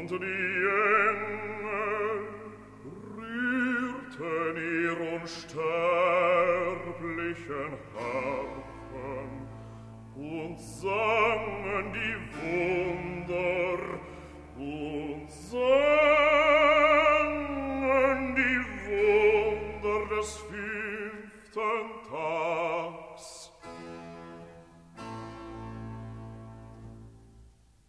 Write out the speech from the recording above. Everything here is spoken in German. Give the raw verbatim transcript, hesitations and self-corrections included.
und die Engel rührten ihr unsterblichen Harfen und sangen die Wunder und sangen die Wunder des fünften Tags.